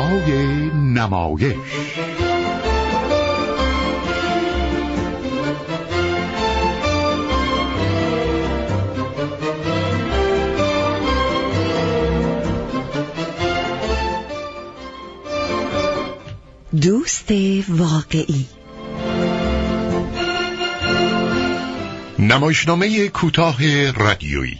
برای نمایش. دوست واقعی. نمایشنامه کوتاه رادیویی.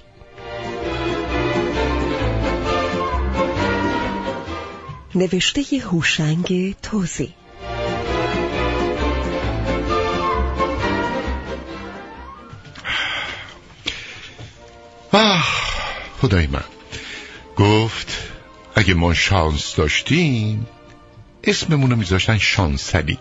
نوشته هوشنگ توزی. خدای من گفت اگه ما شانس داشتیم اسممونو میذاشتن شانسلی.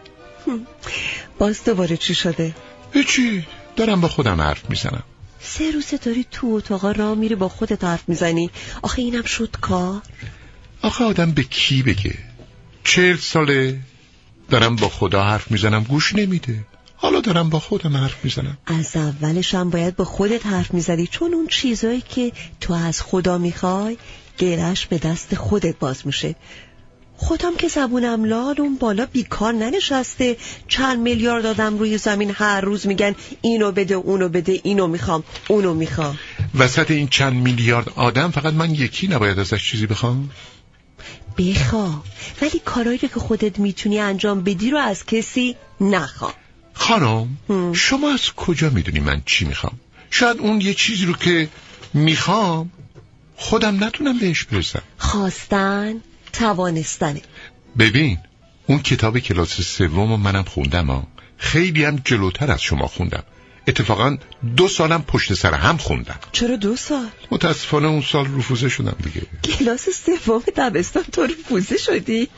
باز دوباره چی شده؟ هیچی، دارم با خودم حرف میزنم. 3 روزه داری تو اتاقا راه میری با خودت حرف میزنی. آخه اینم شد کار؟ آخه آدم به کی بگه؟ 40 ساله دارم با خدا حرف میزنم، گوش نمیده. حالا دارم با خودم حرف میزنم. از اولش هم باید با خودت حرف میزدی، چون اون چیزایی که تو از خدا میخوای گرش به دست خودت باز میشه. خودم که زبونم لال اون بالا بیکار ننشسته. چند میلیارد آدم روی زمین هر روز میگن اینو بده اونو بده، اینو میخوام اونو میخوام. وسط این چند میلیارد آدم فقط من یکی نباید ازش چیزی بخوام؟ بخواه، ولی کارایی رو که خودت میتونی انجام بدی رو از کسی نخواه. خانم شما از کجا میدونی من چی میخوام؟ شاید اون یه چیزی رو که میخوام خودم نتونم بهش برسم. خواستن توانستنه. ببین اون کتاب کلاس 3 منم خوندم خیلی هم جلوتر از شما خوندم. اتفاقا 2 سالم پشت سر هم خوندم. چرا 2 سال؟ متاسفانه اون سال رفوزه شدم دیگه. کلاس 3 دبستان تو رفوزه شدی؟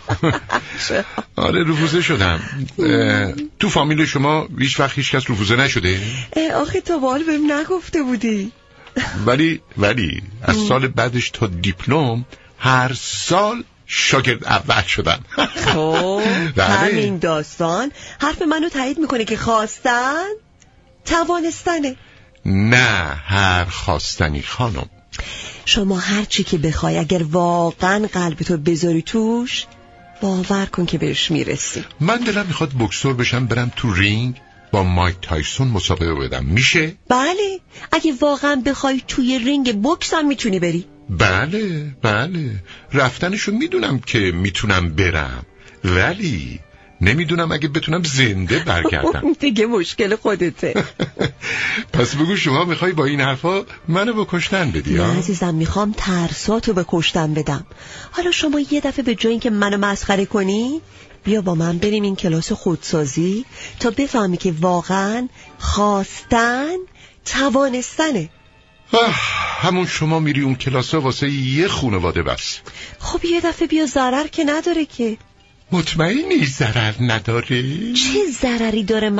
آره رفوزه شدم. تو فامیل شما هیچ وقت هیچ کس رفوزه نشده؟ آخه تا به حال بهم نگفته بودی. ولی از سال بعدش تا دیپلم هر سال شاگرد اول شدم. خب همین داستان حرف منو تایید میکنه که خواستن توانستنه. نه هر خواستنی خانم. شما هر چی که بخوای اگر واقعا قلبتو بذاری توش باور کن که بهش میرسی. من دلم میخواد بوکسور بشم، برم تو رینگ با مایک تایسون مسابقه بدم. میشه؟ بله، اگه واقعا بخوای توی رینگ بوکس هم میتونی بری. بله رفتنشو میدونم که میتونم برم، ولی نمیدونم اگه بتونم زنده برگردم. دیگه مشکل خودته. پس بگو شما میخوای با این حرفا منو بکشتن بدی؟ نه عزیزم، میخوام ترساتو بکشتن بدم. حالا شما یه دفعه به جای اینکه منو مسخره کنی بیا با من بریم این کلاس خودسازی تا بفهمی که واقعا خواستن توانستنه. همون شما میری اون کلاسا واسه یه خانواده بس. خب یه دفعه بیا، ضرر که نداره که. مطمئنی ضرر نداره؟ چه ضرری داره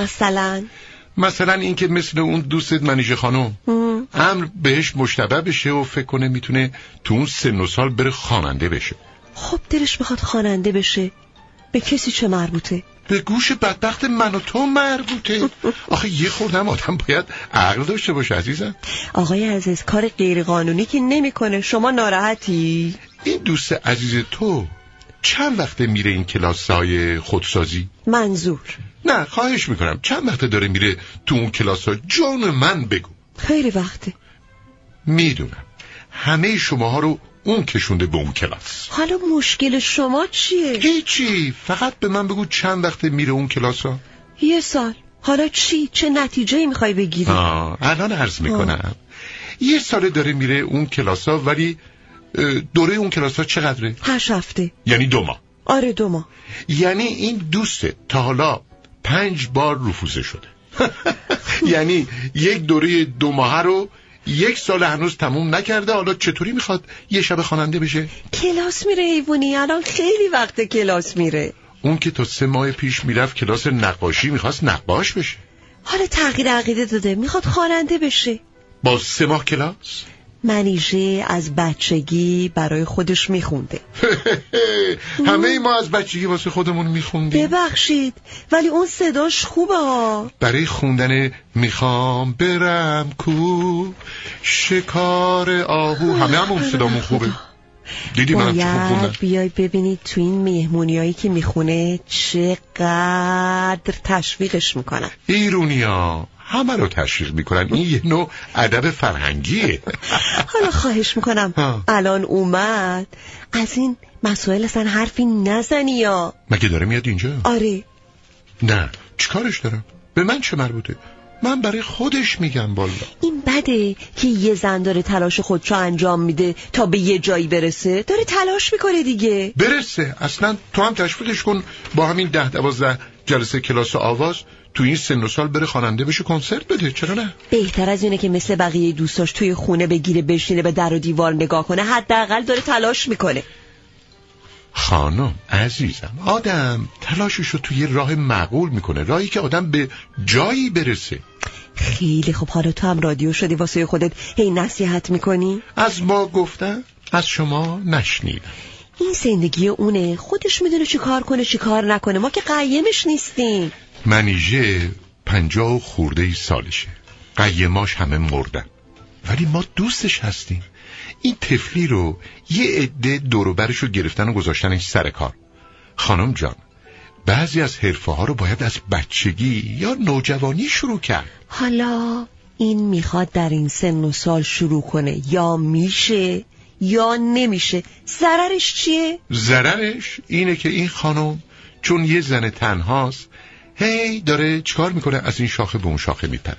مثلا این که مثل اون دوستت منیژه خانم امر بهش مشتبه بشه و فکر کنه میتونه تو اون سن و سال بره خواننده بشه. خب دلش میخواد خواننده بشه، به کسی چه مربوطه؟ به گوش بدبخت من و تو مربوطه. آخه یه خوردم آدم باید عقل داشته باشه عزیزم. آقای عزیز کار غیر قانونی که نمیکنه. شما ناراحتی؟ این دوست عزیز تو چند وقته میره این کلاس‌های خودسازی؟ منظور؟ نه خواهش میکنم چند وقته داره میره تو اون کلاس‌ها؟ جان من بگو. خیلی وقته. میدونم همه شماها رو اون کشونده به اون کلاس. حالا مشکل شما چیه؟ هیچی، فقط به من بگو چند وقته میره اون کلاس‌ها؟ 1 سال. حالا چی؟ چه نتیجه‌ای میخوای بگیری؟ الان عرض میکنم 1 سال داره میره اون کلاس‌ها، ولی دوره اون کلاس‌ها چقدره؟ 8 هفته. یعنی 2 ماه. آره 2 ماه. یعنی این دوسته تا حالا 5 بار رفوزه شده. یعنی یک دوره 2 ماه رو 1 سال هنوز تموم نکرده. حالا چطوری میخواد یه شب خواننده بشه؟ کلاس میره ایوونی، الان خیلی وقت کلاس میره. اون که تا 3 ماه پیش میرفت کلاس نقاشی، میخواست نقاش بشه. حالا تغییر عقیده داده، میخواد خواننده بشه. با 3 ماه کلاس؟ منیژه از بچگی برای خودش میخونده. همه ما از بچگی واسه خودمون میخوندیم. ببخشید ولی اون صداش خوبه ها. برای خوندن میخوام برم کو شکار آهو همه همون صدامون خوبه. دیدی منم چه خوب خوندم. بیای ببینید تو این مهمونیایی که میخونه چقدر تشویقش میکنن. ایرونیا همه رو تشویق میکنن، این یه نوع ادب فرهنگیه. حالا خواهش میکنم الان اومد از این مسائل اصلا حرفی نزنی یا مگه داره میاد اینجا؟ آره. نه چیکارش دارم؟ به من چه مربوطه؟ من برای خودش میگم بالا. این بده که یه زن داره تلاش خودشو انجام میده تا به یه جایی برسه، داره تلاش میکنه دیگه. برسه اصلا تو هم تشویقش کن، با همین 10-12 جلسه کلاس آواز تو این سن و سال بره خواننده بشه، کنسرت بده، چرا نه؟ بهتر از اینه که مثل بقیه دوستاش توی خونه بگیره بشینه به در و دیوار نگاه کنه، حداقل داره تلاش میکنه. خانم عزیزم، آدم تلاششو توی راه معقول میکنه، راهی که آدم به جایی برسه. خیلی خب، حالا تو هم رادیو شدی واسه خودت هی نصیحت میکنی؟ از ما گفتم، از شما نشنیدم. این زندگی اونه، خودش میدونه چی کار کنه چی کار نکنه، ما که قیمش نیستیم. منیژه 50 خورده سالشه، قیماش همه مردن، ولی ما دوستش هستیم. این طفلی رو یه عده دور و برش رو گرفتن و گذاشتنش سر کار. خانم جان، بعضی از حرفه ها رو باید از بچگی یا نوجوانی شروع کرد. حالا این میخواد در این سن و سال شروع کنه، یا میشه یا نمیشه. ضررش چیه؟ ضررش اینه که این خانم چون یه زن تنهاست، هی داره چیکار میکنه؟ از این شاخه به اون شاخه میپره.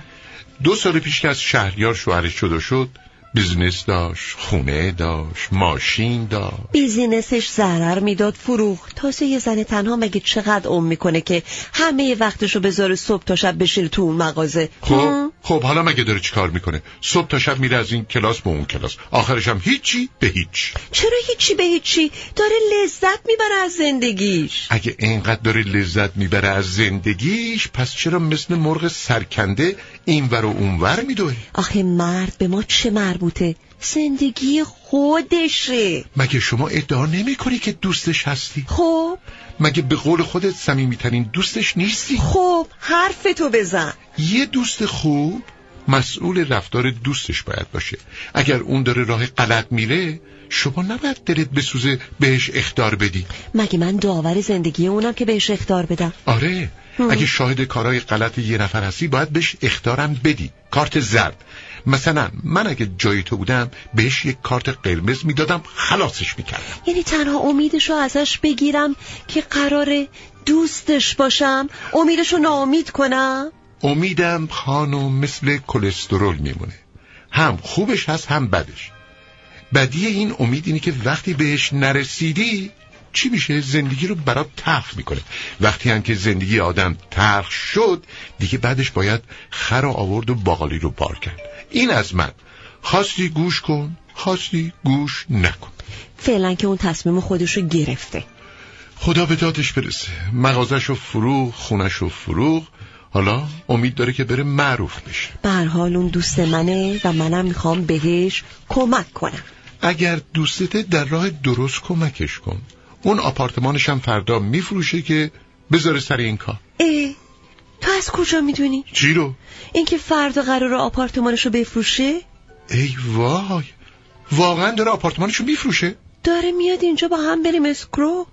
2 سال پیش که از شهریار شوهرش جدا شد، بیزنس داشت، خونه داشت، ماشین داشت. بیزنسش ضرر میداد، فروخت. تازه یه زن تنها مگه چقدر عمر میکنه که همه وقتشو بذاره صبح تا شب بشینه تو اون مغازه؟ خب حالا مگه داره چیکار میکنه؟ صبح تا شب میره از این کلاس به اون کلاس، آخرش هم هیچی به هیچ. چرا هیچی به هیچی؟ داره لذت میبره از زندگیش. اگه اینقدر داره لذت میبره از زندگیش، پس چرا مثل مرغ سرکنده اینور و اونور میدوه؟ آخه مرد به ما چه مربوطه؟ زندگی خودشه. مگه شما ادعا نمی کنی که دوستش هستی؟ خب مگه به قول خودت صمیمیترین دوستش نیستی؟ خب حرفتو بزن. یه دوست خوب مسئول رفتار دوستش باید باشه. اگر اون داره راه غلط میره، شما نباید دلت بسوزه بهش اخطار بدی. مگه من داور زندگی اونم که بهش اخطار بدم؟ آره. اگه شاهد کارهای غلط یه نفر هستی، باید بهش اخطارم بدی، کارت زرد. مثلا من اگه جای تو بودم بهش یک کارت قرمز میدادم، خلاصش میکردم. یعنی تنها امیدشو ازش بگیرم که قراره دوستش باشم، امیدشو ناامید کنم؟ امیدم خانم مثل کلسترول میمونه، هم خوبش هست هم بدش. بدی این امید اینه که وقتی بهش نرسیدی چی میشه؟ زندگی رو برات تلخ میکنه. وقتی هم که زندگی آدم تلخ شد، دیگه بعدش باید خر رو آورد و باقالی رو بار کرد. این از من. خواستی گوش کن، خواستی گوش نکن. فعلا که اون تصمیم خودشو گرفته. خدا به دادش برسه. مغازشو فروخ، خونشو فروخ، حالا امید داره که بره معروف بشه. به هر حال اون دوست منه و منم میخوام بهش کمک کنم. اگر دوستت در راه درست کمکش کن. اون آپارتمانش هم فردا میفروشه که بذاره سر این کار. تو از کجا میدونی؟ چی رو؟ اینکه فردا قراره آپارتمانشو بفروشه؟ ای وای، واقعا داره آپارتمانشو میفروشه؟ داره میاد اینجا با هم بریم اسکرو؟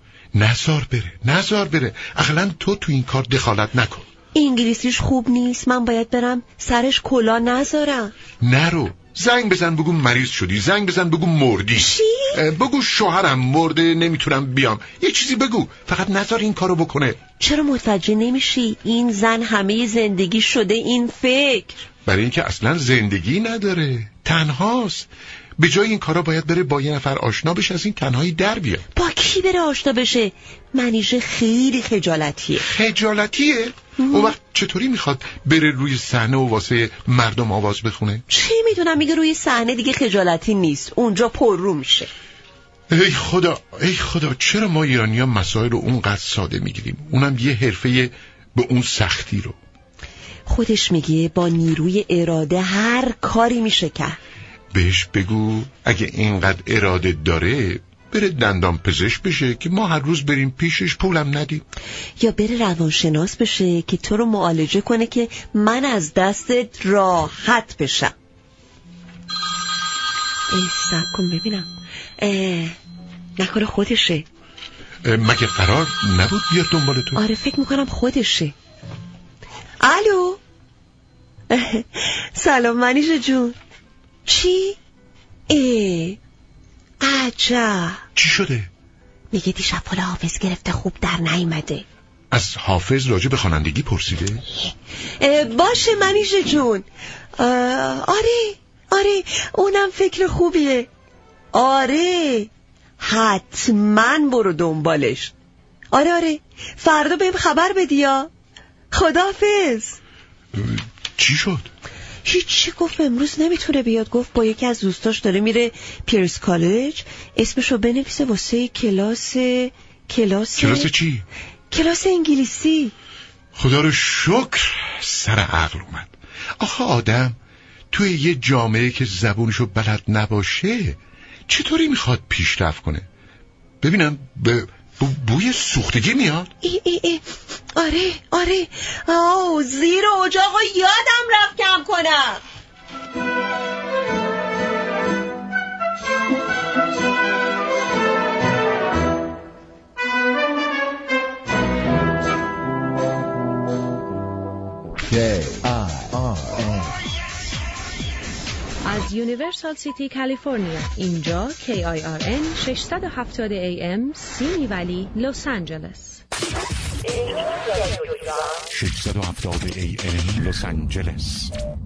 نزار بره. اقلا تو این کار دخالت نکن. انگلیسیش خوب نیست، من باید برم سرش کلا نذارم. نرو، زنگ بزن بگو مریض شدی، زنگ بزن بگو مردی. چی؟ بگو شوهرم مرده نمیتونم بیام، یه چیزی بگو، فقط نذار این کارو بکنه. چرا متوجه نمیشی؟ این زن همه زندگی شده این فکر. برای اینکه اصلا زندگی نداره، تنهاست. به جای این کارا باید بره با یه نفر آشنا بشه، از این تنهایی در بیاد. با کی بره آشنا بشه؟ منیژه خیلی خجالتیه. خجالتیه؟ اون وقت چطوری میخواد بره روی صحنه و واسه مردم آواز بخونه؟ چی میدونم، میگه روی صحنه دیگه خجالتی نیست، اونجا پررو میشه. ای خدا چرا ما ایرانی‌ها مسائل رو اونقدر ساده میگیریم، اونم یه حرفه به اون سختی رو. خودش میگه با نیروی اراده هر کاری میشه کرد. بهش بگو اگه اینقدر اراده داره بره دندان پزشک بشه که ما هر روز بریم پیشش، پولم ندیم. یا بره روانشناس بشه که تو رو معالجه کنه که من از دستت راحت بشم. ای صبر کن ببینم نکنه خودشه. مگه قرار نبود بیاد دنبال تو؟ آره فکر میکنم خودشه. الو سلام منیژه جون. چی؟ عجب. چی شده؟ میگه دیشب پول حافظ گرفته خوب در نیامده. از حافظ راجع به خوانندگی پرسیده؟ باشه منیژه جون. آره اونم فکر خوبیه. آره حتما برو دنبالش. آره فردا بهم خبر بدیا. خداحافظ. چی شد؟ هیچی، گفت امروز نمیتونه بیاد. گفت با یکی از دوستاش داره میره پیرس کالج، اسمشو بنویسه واسه کلاس چی؟ کلاس انگلیسی. خدا رو شکر سر عقل اومد. آخه آدم توی یه جامعه که زبونشو بلد نباشه چطوری میخواد پیشرفت کنه؟ ببینم به بوی سوختگی میاد. آره زیر اجاقو یادم رفت کم کنم. از یونیورسال سیتی کالیفرنیا. اینجا KIRN 670 AM سیمی ولی لس آنجلس. 670 AM لس آنجلس.